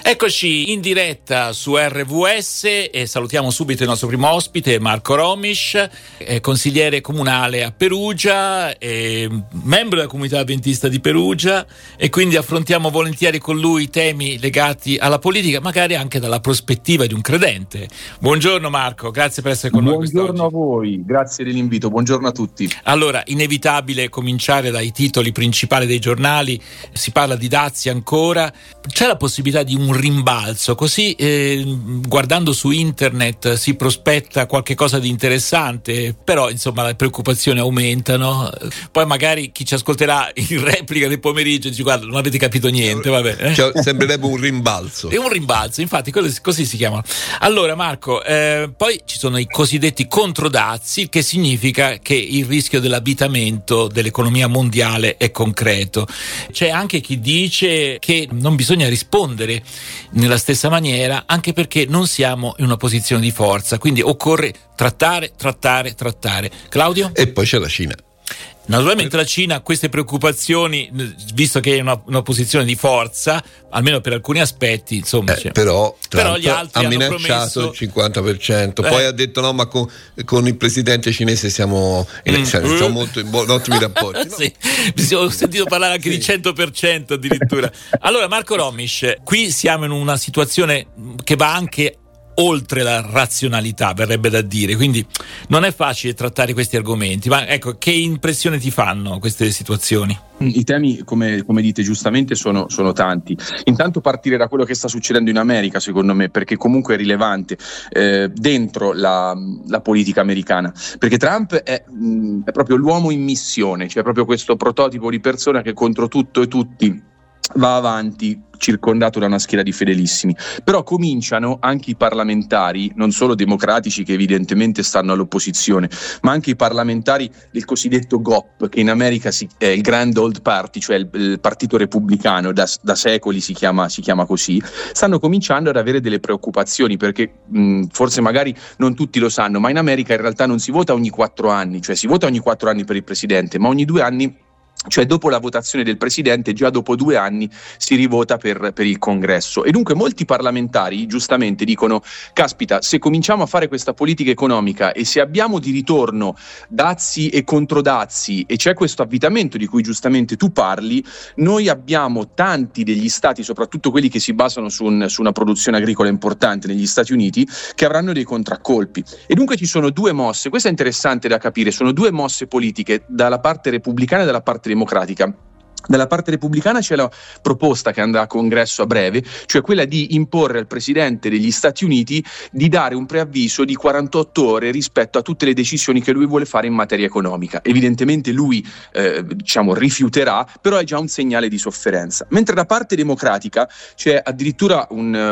Eccoci in diretta su RVS e salutiamo subito il nostro primo ospite, Marco Romisch, consigliere comunale a Perugia, membro della comunità avventista di Perugia, e quindi affrontiamo volentieri con lui temi legati alla politica, magari anche dalla prospettiva di un credente. Buongiorno Marco, grazie per essere con noi quest'oggi. Buongiorno a voi, grazie dell'invito, buongiorno a tutti. Allora, inevitabile cominciare dai titoli principali dei giornali, si parla di dazi ancora, c'è la possibilità di un rimbalzo, così guardando su internet si prospetta qualche cosa di interessante, però insomma le preoccupazioni aumentano, poi magari chi ci ascolterà in replica del pomeriggio dice guarda non avete capito niente, vabbè. Cioè, sembrerebbe un rimbalzo. È un rimbalzo, infatti così si chiamano. Allora Marco, poi ci sono i cosiddetti controdazi, che significa che il rischio dell'avvitamento dell'economia mondiale è concreto. C'è anche chi dice che non bisogna rispondere nella stessa maniera, anche perché non siamo in una posizione di forza, quindi occorre trattare. Claudio? E poi c'è la Cina. Naturalmente la Cina ha queste preoccupazioni, visto che è una posizione di forza, almeno per alcuni aspetti, insomma. Però gli altri ha hanno minacciato promesso il 50%, poi ha detto no, ma con il presidente cinese siamo molto in ottimi rapporti. No? Sì, ho sentito parlare anche di 100% addirittura. Allora Marco Romisch, qui siamo in una situazione che va anche oltre la razionalità, verrebbe da dire, quindi non è facile trattare questi argomenti, ma ecco, che impressione ti fanno queste situazioni? I temi, come dite giustamente, sono tanti. Intanto partire da quello che sta succedendo in America, secondo me, perché comunque è rilevante dentro la politica americana, perché Trump è proprio l'uomo in missione, cioè proprio questo prototipo di persona che contro tutto e tutti va avanti, circondato da una schiera di fedelissimi. Però cominciano anche i parlamentari, non solo democratici che evidentemente stanno all'opposizione, ma anche i parlamentari del cosiddetto GOP, che in America è il Grand Old Party, cioè il partito repubblicano, da secoli si chiama così, stanno cominciando ad avere delle preoccupazioni, perché forse magari non tutti lo sanno, ma in America in realtà non si vota ogni 4 anni, cioè si vota ogni 4 anni per il presidente, ma ogni 2 anni. Cioè dopo la votazione del presidente, già dopo 2 anni si rivota per il congresso. E dunque molti parlamentari giustamente dicono: caspita, se cominciamo a fare questa politica economica e se abbiamo di ritorno dazi e controdazi e c'è questo avvitamento di cui giustamente tu parli, noi abbiamo tanti degli stati, soprattutto quelli che si basano su una produzione agricola importante negli Stati Uniti, che avranno dei contraccolpi. E dunque ci sono 2 mosse, questo è interessante da capire, sono 2 mosse politiche dalla parte repubblicana e dalla parte democratica. Dalla parte repubblicana c'è la proposta che andrà a congresso a breve, cioè quella di imporre al presidente degli Stati Uniti di dare un preavviso di 48 ore rispetto a tutte le decisioni che lui vuole fare in materia economica. Evidentemente lui rifiuterà, però è già un segnale di sofferenza. Mentre da parte democratica c'è addirittura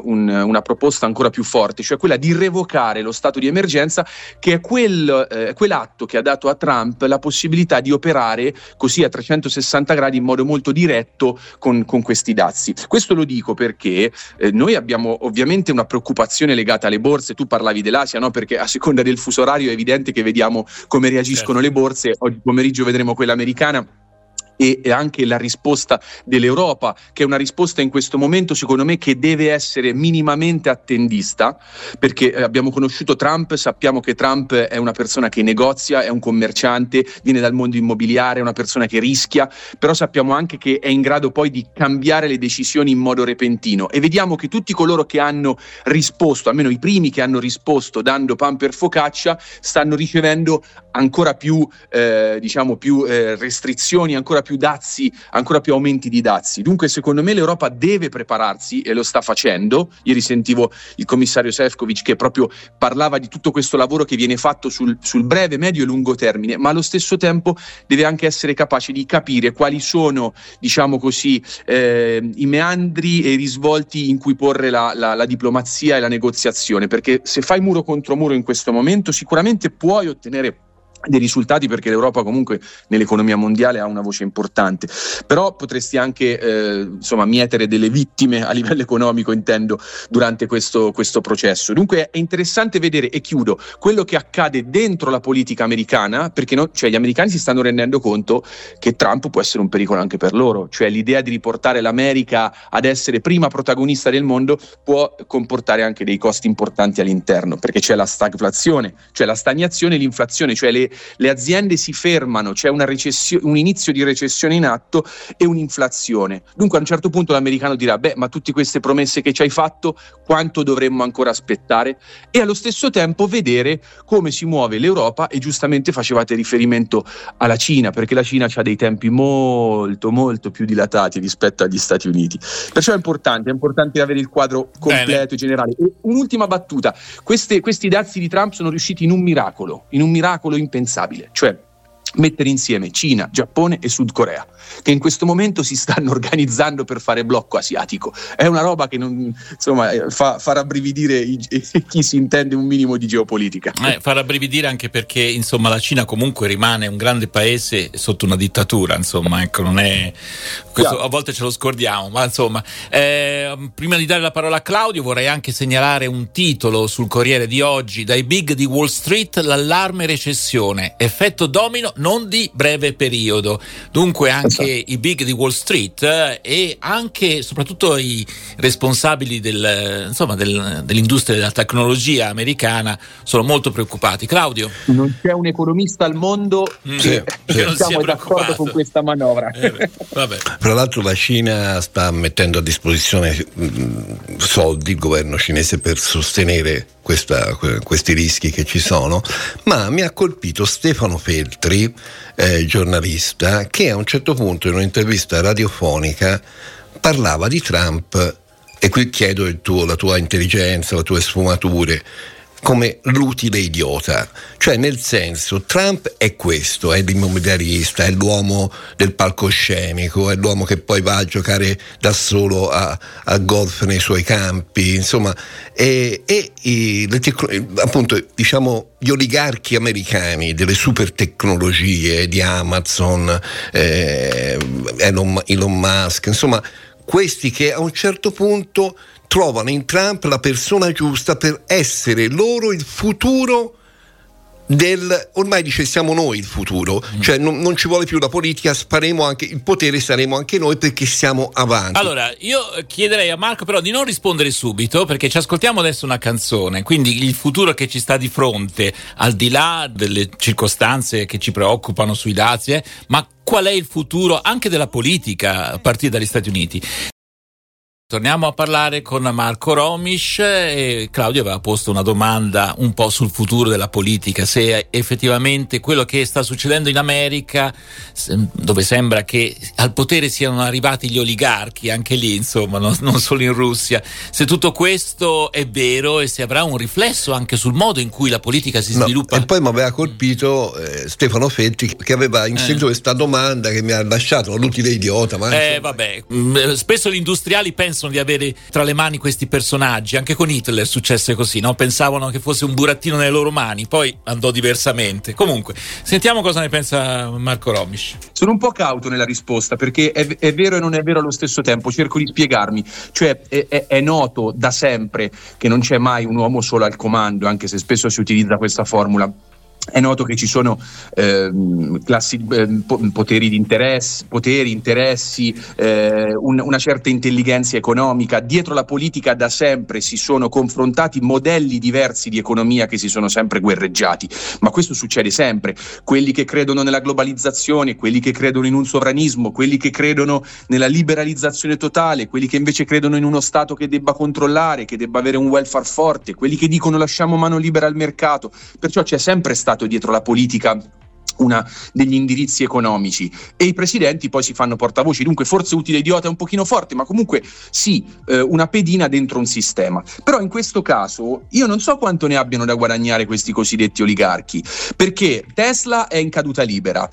una proposta ancora più forte, cioè quella di revocare lo stato di emergenza, che è quell'atto che ha dato a Trump la possibilità di operare così a 360 gradi in modo molto diretto con questi dazi. Questo lo dico perché noi abbiamo ovviamente una preoccupazione legata alle borse. Tu parlavi dell'Asia, no? Perché a seconda del fuso orario è evidente che vediamo come reagiscono le borse. Oggi pomeriggio vedremo quella americana e anche la risposta dell'Europa, che è una risposta in questo momento secondo me che deve essere minimamente attendista, perché abbiamo conosciuto Trump, sappiamo che Trump è una persona che negozia, è un commerciante, viene dal mondo immobiliare, è una persona che rischia, però sappiamo anche che è in grado poi di cambiare le decisioni in modo repentino, e vediamo che tutti coloro che hanno risposto, almeno i primi che hanno risposto dando pan per focaccia, stanno ricevendo ancora più restrizioni, ancora più dazi, ancora più aumenti di dazi. Dunque secondo me l'Europa deve prepararsi e lo sta facendo. Ieri sentivo il commissario Šefčovič che proprio parlava di tutto questo lavoro che viene fatto sul breve, medio e lungo termine, ma allo stesso tempo deve anche essere capace di capire quali sono, i meandri e i risvolti in cui porre la diplomazia e la negoziazione, perché se fai muro contro muro in questo momento sicuramente puoi ottenere dei risultati, perché l'Europa comunque nell'economia mondiale ha una voce importante, però potresti anche mietere delle vittime a livello economico, intendo, durante questo processo. Dunque è interessante vedere, e chiudo, quello che accade dentro la politica americana, perché gli americani si stanno rendendo conto che Trump può essere un pericolo anche per loro, cioè l'idea di riportare l'America ad essere prima protagonista del mondo può comportare anche dei costi importanti all'interno, perché c'è la stagflazione, cioè la stagnazione e l'inflazione, cioè le aziende si fermano, c'è un inizio di recessione in atto e un'inflazione. Dunque a un certo punto l'americano dirà: ma tutte queste promesse che ci hai fatto, quanto dovremmo ancora aspettare? E allo stesso tempo vedere come si muove l'Europa, e giustamente facevate riferimento alla Cina, perché la Cina ha dei tempi molto molto più dilatati rispetto agli Stati Uniti. Perciò è importante avere il quadro completo e generale. E un'ultima battuta: questi dazi di Trump sono riusciti in un miracolo impensabile, cioè mettere insieme Cina, Giappone e Sud Corea, che in questo momento si stanno organizzando per fare blocco asiatico. È una roba che fa rabbrividire chi si intende un minimo di geopolitica. Fa rabbrividire anche perché la Cina comunque rimane un grande paese sotto una dittatura, non è questo, a volte ce lo scordiamo, ma prima di dare la parola a Claudio vorrei anche segnalare un titolo sul Corriere di oggi: dai big di Wall Street l'allarme recessione, effetto domino non di breve periodo. Dunque anche i big di Wall Street e anche soprattutto i responsabili dell'industria della tecnologia americana sono molto preoccupati. Claudio? Non c'è un economista al mondo che è d'accordo con questa manovra. Tra l'altro la Cina sta mettendo a disposizione soldi, il governo cinese, per sostenere questi rischi che ci sono, ma mi ha colpito Stefano Feltri, giornalista, che a un certo punto in un'intervista radiofonica parlava di Trump, e qui chiedo la tua intelligenza, le tue sfumature, come l'utile idiota, cioè nel senso: Trump è questo, è l'immobiliarista, è l'uomo del palcoscenico, è l'uomo che poi va a giocare da solo a golf nei suoi campi, appunto gli oligarchi americani delle super tecnologie, di Amazon, Elon Musk, questi che a un certo punto trovano in Trump la persona giusta per essere loro il futuro ormai dice siamo noi il futuro, cioè non ci vuole più la politica, faremo anche il potere, saremo anche noi perché siamo avanti. Allora io chiederei a Marco però di non rispondere subito, perché ci ascoltiamo adesso una canzone, quindi il futuro che ci sta di fronte, al di là delle circostanze che ci preoccupano sui dazi, ma qual è il futuro anche della politica a partire dagli Stati Uniti? Torniamo a parlare con Marco Romisch, e Claudio aveva posto una domanda un po' sul futuro della politica, se effettivamente quello che sta succedendo in America, dove sembra che al potere siano arrivati gli oligarchi, anche lì non solo in Russia, se tutto questo è vero e se avrà un riflesso anche sul modo in cui la politica si sviluppa. E poi mi aveva colpito Stefano Feltri, che aveva inserito questa domanda che mi ha lasciato l'utile idiota. Spesso gli industriali pensano di avere tra le mani questi personaggi, anche con Hitler successe così, no? Pensavano che fosse un burattino nelle loro mani, poi andò diversamente. Comunque, sentiamo cosa ne pensa Marco Romisch. Sono un po' cauto nella risposta, perché è vero e non è vero allo stesso tempo, cerco di spiegarmi. Cioè è noto da sempre che non c'è mai un uomo solo al comando, anche se spesso si utilizza questa formula. È noto che ci sono poteri, interessi, una certa intelligenza economica. Dietro la politica da sempre si sono confrontati modelli diversi di economia che si sono sempre guerreggiati, ma questo succede sempre. Quelli che credono nella globalizzazione, quelli che credono in un sovranismo, quelli che credono nella liberalizzazione totale, quelli che invece credono in uno Stato che debba controllare, che debba avere un welfare forte, quelli che dicono lasciamo mano libera al mercato. Perciò c'è sempre stato dietro la politica degli indirizzi economici, e i presidenti poi si fanno portavoci. Dunque forse utile idiota è un pochino forte, ma comunque sì, una pedina dentro un sistema. Però in questo caso io non so quanto ne abbiano da guadagnare questi cosiddetti oligarchi, perché Tesla è in caduta libera,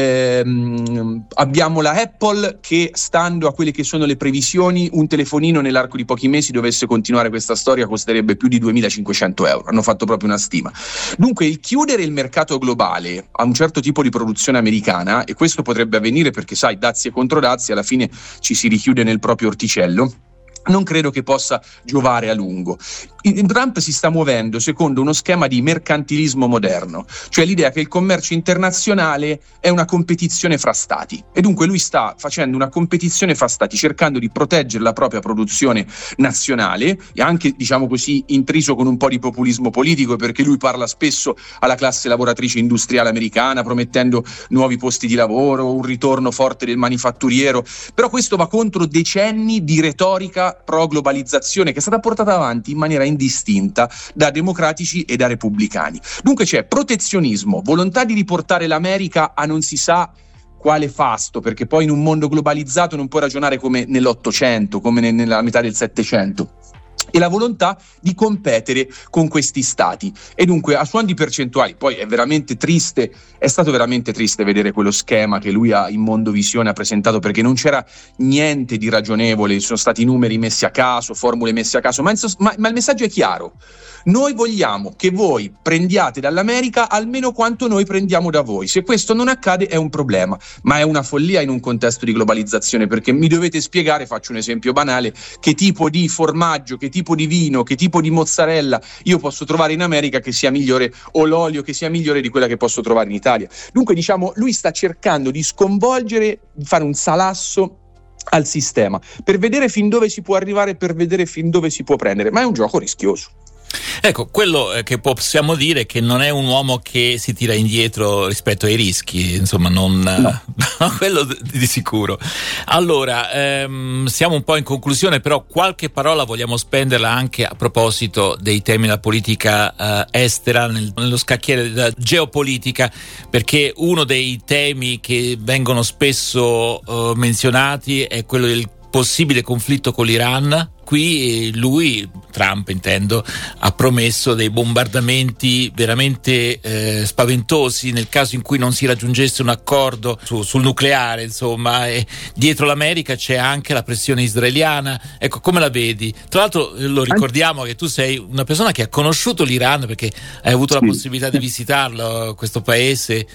abbiamo la Apple che, stando a quelle che sono le previsioni, un telefonino nell'arco di pochi mesi, dovesse continuare questa storia, costerebbe più di 2.500 euro, hanno fatto proprio una stima. Dunque il chiudere il mercato globale a un certo tipo di produzione americana, e questo potrebbe avvenire perché sai, dazi e controdazi, alla fine ci si richiude nel proprio orticello, non credo che possa giovare a lungo. Trump si sta muovendo secondo uno schema di mercantilismo moderno, cioè l'idea che il commercio internazionale è una competizione fra stati, e dunque lui sta facendo una competizione fra stati, cercando di proteggere la propria produzione nazionale, e anche, diciamo così, intriso con un po' di populismo politico, perché lui parla spesso alla classe lavoratrice industriale americana, promettendo nuovi posti di lavoro, un ritorno forte del manifatturiero, però questo va contro decenni di retorica pro globalizzazione che è stata portata avanti in maniera indistinta da democratici e da repubblicani. Dunque c'è protezionismo, volontà di riportare l'America a non si sa quale fasto, perché poi in un mondo globalizzato non puoi ragionare come nell'Ottocento, come nella metà del Settecento, e la volontà di competere con questi stati. E dunque a suon di percentuali, poi è veramente triste, è stato veramente triste vedere quello schema che lui in Mondovisione ha presentato, perché non c'era niente di ragionevole, sono stati numeri messi a caso, formule messe a caso, ma il messaggio è chiaro: noi vogliamo che voi prendiate dall'America almeno quanto noi prendiamo da voi. Se questo non accade è un problema, ma è una follia in un contesto di globalizzazione, perché mi dovete spiegare, faccio un esempio banale, che tipo di formaggio, che tipo di vino, che tipo di mozzarella io posso trovare in America che sia migliore, o l'olio che sia migliore di quella che posso trovare in Italia. Dunque diciamo, lui sta cercando di sconvolgere, di fare un salasso al sistema per vedere fin dove si può arrivare, per vedere fin dove si può prendere, ma è un gioco rischioso. Ecco, quello che possiamo dire è che non è un uomo che si tira indietro rispetto ai rischi, insomma, non no. Quello di sicuro. Allora, siamo un po' in conclusione, però qualche parola vogliamo spenderla anche a proposito dei temi della politica estera, nello scacchiere della geopolitica, perché uno dei temi che vengono spesso menzionati è quello del possibile conflitto con l'Iran. Qui lui, Trump intendo, ha promesso dei bombardamenti veramente spaventosi nel caso in cui non si raggiungesse un accordo sul nucleare, insomma, e dietro l'America c'è anche la pressione israeliana. Ecco, come la vedi? Tra l'altro lo ricordiamo che tu sei una persona che ha conosciuto l'Iran, perché hai avuto la possibilità di visitarlo, questo paese,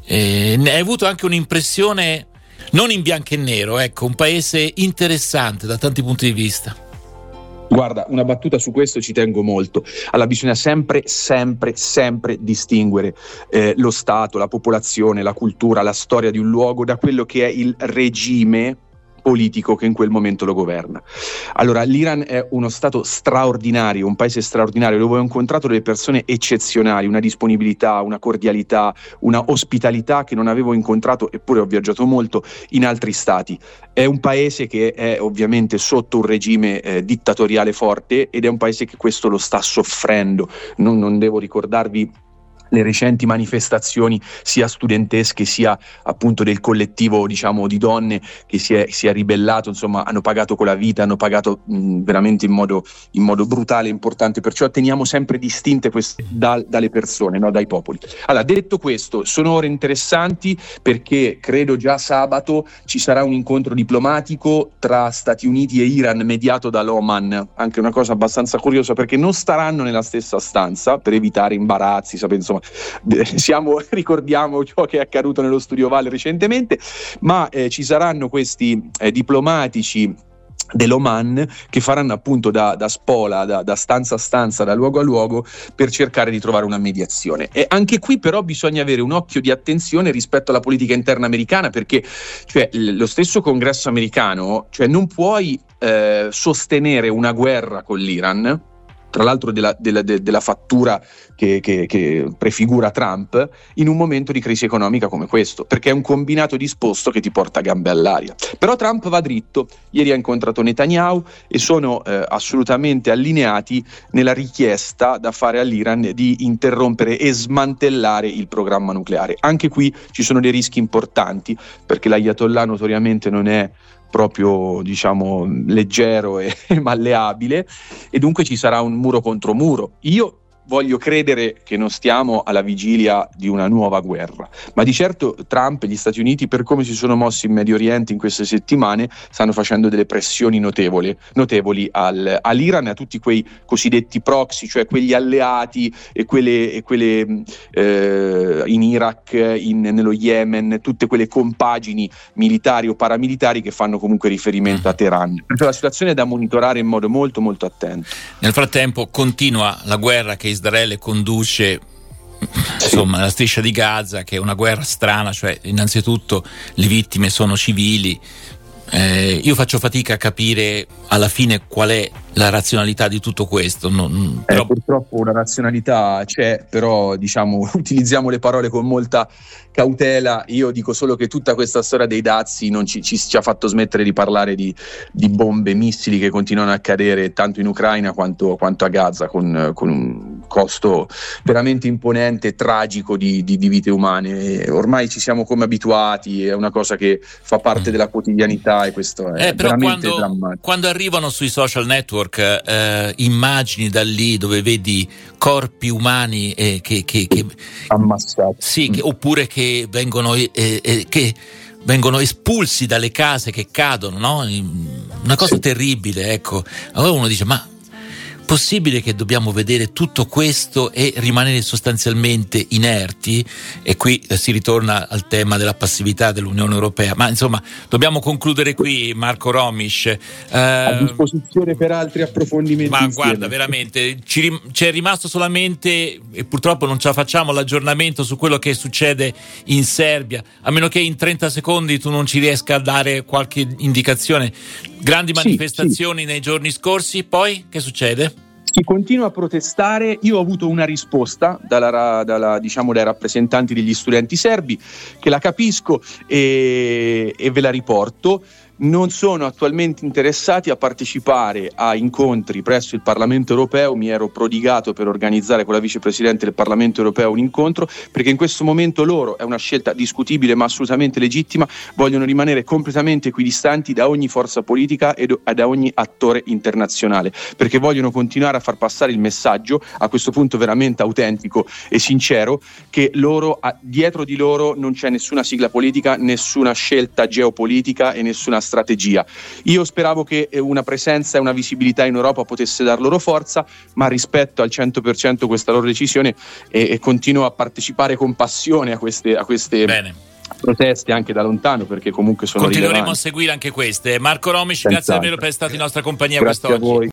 ne hai avuto anche un'impressione non in bianco e nero, ecco, un paese interessante da tanti punti di vista. Guarda, una battuta su questo ci tengo molto. Allora, bisogna sempre distinguere lo Stato, la popolazione, la cultura, la storia di un luogo da quello che è il regime politico che in quel momento lo governa. Allora, l'Iran è uno stato straordinario, un paese straordinario, dove ho incontrato delle persone eccezionali, una disponibilità, una cordialità, una ospitalità che non avevo incontrato, eppure ho viaggiato molto, in altri stati. È un paese che è ovviamente sotto un regime dittatoriale forte, ed è un paese che questo lo sta soffrendo. Non devo ricordarvi le recenti manifestazioni sia studentesche sia appunto del collettivo, diciamo, di donne che si è ribellato, insomma hanno pagato con la vita, hanno pagato veramente in modo brutale e importante, perciò teniamo sempre distinte queste dalle persone, no? Dai popoli. Allora, detto questo, sono ore interessanti, perché credo già sabato ci sarà un incontro diplomatico tra Stati Uniti e Iran mediato dall'Oman, anche una cosa abbastanza curiosa, perché non staranno nella stessa stanza per evitare imbarazzi, sapete, insomma ricordiamo ciò che è accaduto nello Studio Valle recentemente, ma ci saranno questi diplomatici dell'Oman che faranno appunto da spola, da stanza a stanza, da luogo a luogo, per cercare di trovare una mediazione. E anche qui però bisogna avere un occhio di attenzione rispetto alla politica interna americana, perché cioè, lo stesso Congresso americano, cioè non puoi sostenere una guerra con l'Iran, tra l'altro della fattura che prefigura Trump, in un momento di crisi economica come questo, perché è un combinato disposto che ti porta a gambe all'aria. Però Trump va dritto, ieri ha incontrato Netanyahu e sono assolutamente allineati nella richiesta da fare all'Iran di interrompere e smantellare il programma nucleare. Anche qui ci sono dei rischi importanti, perché l'Ayatollah notoriamente non è proprio, diciamo, leggero e malleabile, e dunque ci sarà un muro contro muro. Io voglio credere che non stiamo alla vigilia di una nuova guerra, ma di certo Trump e gli Stati Uniti, per come si sono mossi in Medio Oriente in queste settimane, stanno facendo delle pressioni notevoli all'Iran e a tutti quei cosiddetti proxy, cioè quegli alleati e quelle in Iraq, nello Yemen, tutte quelle compagini militari o paramilitari che fanno comunque riferimento a Teheran. Perché la situazione è da monitorare in modo molto molto attento. Nel frattempo continua la guerra che Israele conduce, insomma, la striscia di Gaza, che è una guerra strana, cioè innanzitutto le vittime sono civili. Io faccio fatica a capire alla fine qual è la razionalità di tutto questo. Però purtroppo una razionalità c'è, però diciamo utilizziamo le parole con molta cautela. Io dico solo che tutta questa storia dei dazi non ci ha fatto smettere di parlare di bombe, missili che continuano a cadere tanto in Ucraina quanto a Gaza, con un costo veramente imponente, tragico di vite umane. E ormai ci siamo come abituati, è una cosa che fa parte della quotidianità, e questo è però veramente drammatico. Quando arrivano sui social network immagini da lì dove vedi corpi umani che ammassati, sì, oppure che vengono espulsi dalle case, che cadono, no? Una cosa terribile, ecco. Allora uno dice: ma possibile che dobbiamo vedere tutto questo e rimanere sostanzialmente inerti? E qui si ritorna al tema della passività dell'Unione Europea. Ma insomma, dobbiamo concludere qui, Marco Romisch. A disposizione per altri approfondimenti. Ma insieme. Guarda, veramente c'è rimasto solamente, e purtroppo non ce la facciamo, l'aggiornamento su quello che succede in Serbia, a meno che in 30 secondi tu non ci riesca a dare qualche indicazione. Grandi manifestazioni nei giorni scorsi, poi che succede? Si continua a protestare. Io ho avuto una risposta dai rappresentanti degli studenti serbi, che la capisco e ve la riporto. Non sono attualmente interessati a partecipare a incontri presso il Parlamento Europeo. Mi ero prodigato per organizzare con la vicepresidente del Parlamento Europeo un incontro, perché in questo momento loro, è una scelta discutibile ma assolutamente legittima, vogliono rimanere completamente equidistanti da ogni forza politica e da ogni attore internazionale, perché vogliono continuare a far passare il messaggio, a questo punto veramente autentico e sincero, che dietro di loro non c'è nessuna sigla politica, nessuna scelta geopolitica e nessuna strategia. Io speravo che una presenza e una visibilità in Europa potesse dar loro forza, ma rispetto al 100% questa loro decisione e continuo a partecipare con passione a queste proteste anche da lontano, perché comunque sono continueremo rilevanti. a seguire anche queste. Marco Romisch, grazie davvero per essere stato in nostra compagnia quest'oggi. A voi.